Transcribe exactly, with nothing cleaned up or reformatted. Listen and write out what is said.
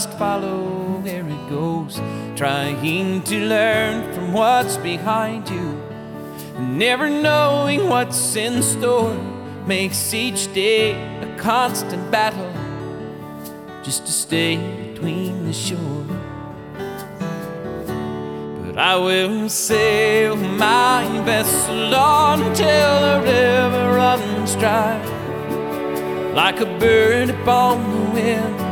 just follow where it goes, trying to learn from what's behind you. Never knowing what's in store makes each day a constant battle just to stay between the shore. But I will sail my vessel on till the river runs dry, like a bird upon the wind,